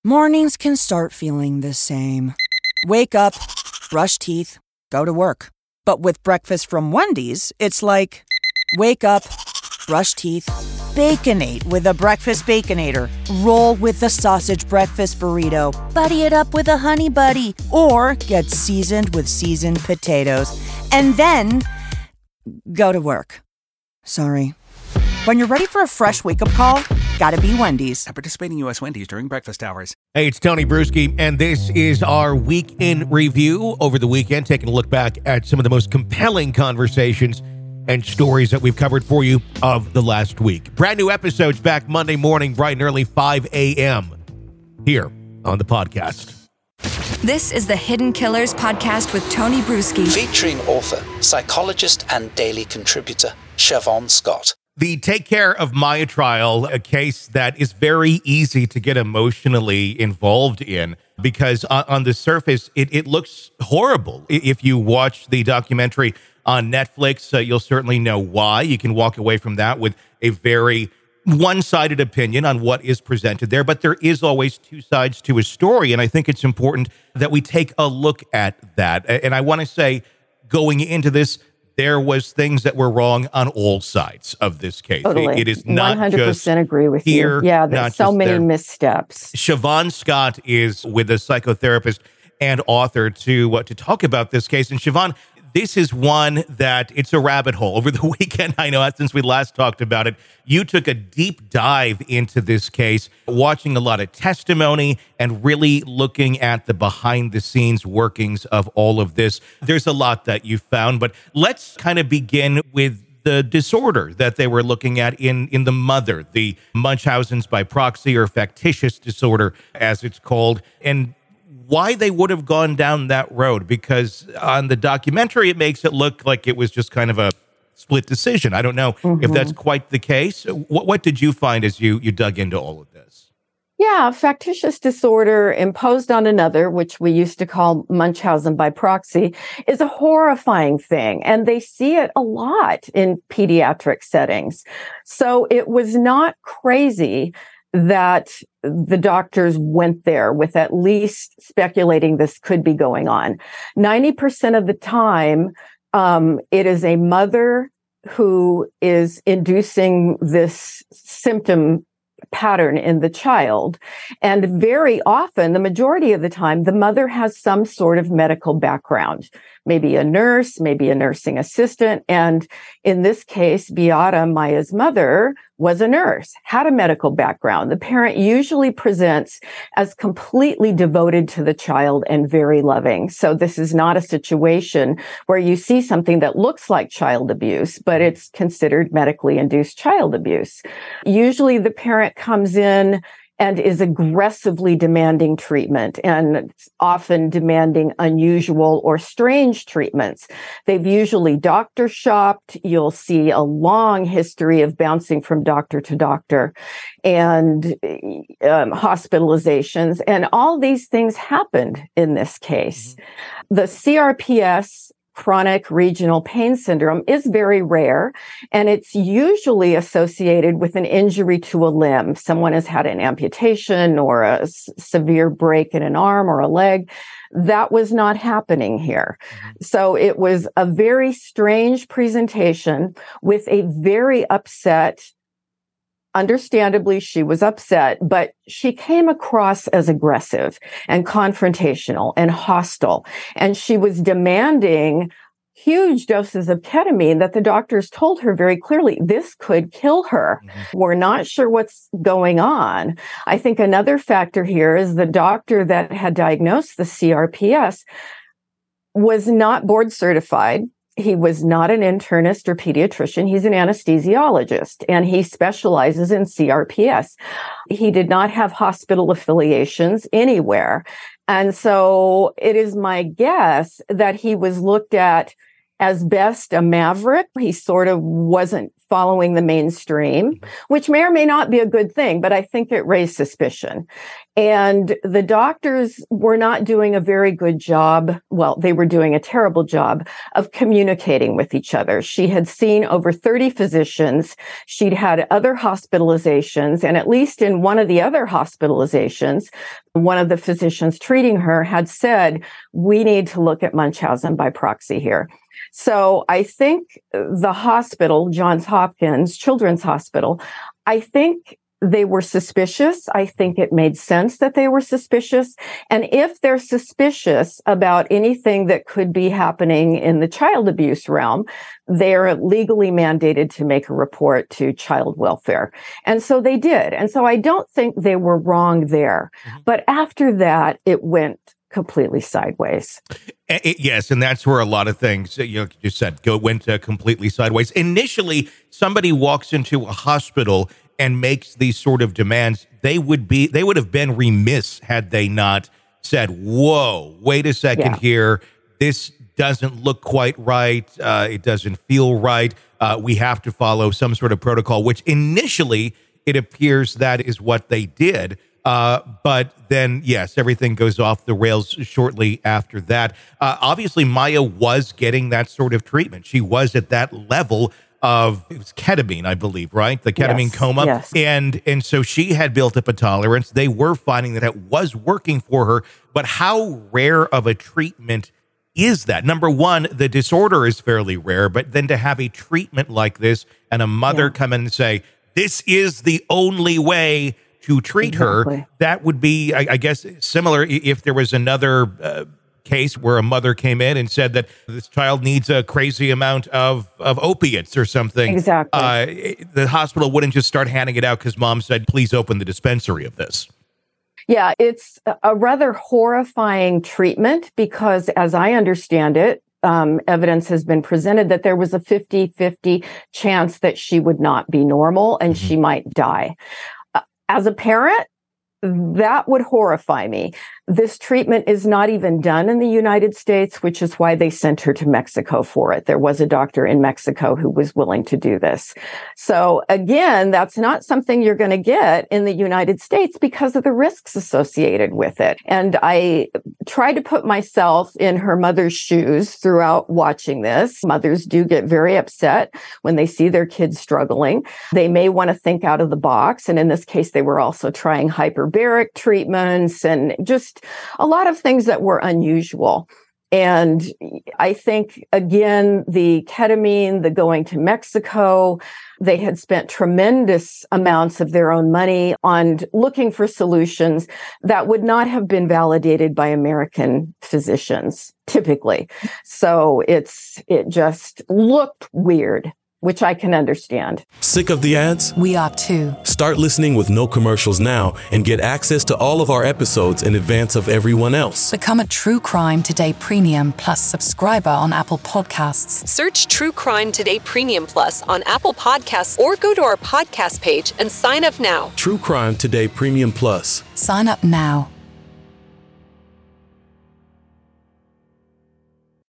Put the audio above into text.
Mornings can start feeling the same. Wake up, brush teeth, go to work. But with breakfast from Wendy's, it's like, wake up, brush teeth, Baconate with a breakfast Baconator. Roll with the sausage breakfast burrito. Buddy it up with a Honey Buddy. Or get seasoned with seasoned potatoes. And then, go to work. Sorry. When you're ready for a fresh wake-up call, gotta be Wendy's. At participating U.S. Wendy's during breakfast hours. Hey, it's Tony Bruschi, and this is our Week in Review over the weekend, taking a look back at some of the most compelling conversations and stories that we've covered for you of the last week. Brand new episodes back Monday morning, bright and early, 5 a.m. here on the podcast. This is the Hidden Killers podcast with Tony Bruschi. Featuring author, psychologist, and daily contributor, Siobhan Scott. The Take Care of Maya trial, a case that is very easy to get emotionally involved in because on the surface, it looks horrible. If you watch the documentary on Netflix, you'll certainly know why. You can walk away from that with a very one-sided opinion on what is presented there, but there is always two sides to a story, and I think it's important that we take a look at that. And I want to say, going into this, there was things that were wrong on all sides of this case. Totally. It is not 100% just agree with here, you. Yeah, there's so many missteps. Siobhan Scott is with a psychotherapist and author to talk about this case. And Siobhan, this is one that it's a rabbit hole. Over the weekend, I know since we last talked about it, you took a deep dive into this case, watching a lot of testimony and really looking at the behind the scenes workings of all of this. There's a lot that you found, but let's kind of begin with the disorder that they were looking at in the mother, the Munchausen's by proxy or factitious disorder, as it's called, and why they would have gone down that road, because on the documentary, it makes it look like it was just kind of a split decision. I don't know if that's quite the case. What did you find as you dug into all of this? Yeah, factitious disorder imposed on another, which we used to call Munchausen by proxy, is a horrifying thing. And they see it a lot in pediatric settings. So it was not crazy that the doctors went there with at least speculating this could be going on. 90% of the time, it is a mother who is inducing this symptom pattern in the child. And very often, the majority of the time, the mother has some sort of medical background, maybe a nurse, maybe a nursing assistant. And in this case, Beata, Maya's mother, was a nurse, had a medical background. The parent usually presents as completely devoted to the child and very loving. So this is not a situation where you see something that looks like child abuse, but it's considered medically induced child abuse. Usually the parent comes in and is aggressively demanding treatment and often demanding unusual or strange treatments. They've usually doctor shopped. You'll see a long history of bouncing from doctor to doctor and hospitalizations. And all these things happened in this case. The CRPS, chronic regional pain syndrome, is very rare, and it's usually associated with an injury to a limb. Someone has had an amputation or a severe break in an arm or a leg. That was not happening here. So it was a very strange presentation with a very upset. Understandably, she was upset, but she came across as aggressive and confrontational and hostile. And she was demanding huge doses of ketamine that the doctors told her very clearly, this could kill her. We're not sure what's going on. I think another factor here is the doctor that had diagnosed the CRPS was not board certified. He was not an internist or pediatrician. He's an anesthesiologist, and he specializes in CRPS. He did not have hospital affiliations anywhere. And so it is my guess that he was looked at as best a maverick. He sort of wasn't following the mainstream, which may or may not be a good thing, but I think it raised suspicion. And the doctors were not doing a very good job. Well, they were doing a terrible job of communicating with each other. She had seen over 30 physicians. She'd had other hospitalizations. And at least in one of the other hospitalizations, one of the physicians treating her had said, we need to look at Munchausen by proxy here. So I think the hospital, Johns Hopkins Children's Hospital, I think they were suspicious. I think it made sense that they were suspicious. And if they're suspicious about anything that could be happening in the child abuse realm, they're legally mandated to make a report to child welfare. And so they did. And so I don't think they were wrong there. But after that, it went completely sideways. Yes, and that's where a lot of things, you just said, went completely sideways. Initially, somebody walks into a hospital and makes these sort of demands. They would have been remiss had they not said, whoa, wait a second here. This doesn't look quite right. It doesn't feel right. We have to follow some sort of protocol, which initially it appears that is what they did. But then, yes, everything goes off the rails shortly after that. Obviously, Maya was getting that sort of treatment. She was at that level of, it was ketamine, I believe, right? The ketamine coma. Yes. And so she had built up a tolerance. They were finding that it was working for her. But how rare of a treatment is that? Number one, the disorder is fairly rare, but then to have a treatment like this and a mother come in and say, this is the only way to treat her, that would be, I guess, similar if there was another case where a mother came in and said that this child needs a crazy amount of opiates or something. Exactly. The hospital wouldn't just start handing it out because mom said, please open the dispensary of this. Yeah, it's a rather horrifying treatment because, as I understand it, evidence has been presented that there was a 50-50 chance that she would not be normal and she might die. As a parent, that would horrify me. This treatment is not even done in the United States, which is why they sent her to Mexico for it. There was a doctor in Mexico who was willing to do this. So again, that's not something you're going to get in the United States because of the risks associated with it. And I try to put myself in her mother's shoes throughout watching this. Mothers do get very upset when they see their kids struggling. They may want to think out of the box. And in this case, they were also trying hyperbaric treatments and just a lot of things that were unusual. And I think, again, the ketamine, the going to Mexico, they had spent tremendous amounts of their own money on looking for solutions that would not have been validated by American physicians, typically. So it just looked weird, which I can understand. Sick of the ads? We are too. Start listening with no commercials now and get access to all of our episodes in advance of everyone else. Become a True Crime Today Premium Plus subscriber on Apple Podcasts. Search True Crime Today Premium Plus on Apple Podcasts or go to our podcast page and sign up now. True Crime Today Premium Plus. Sign up now.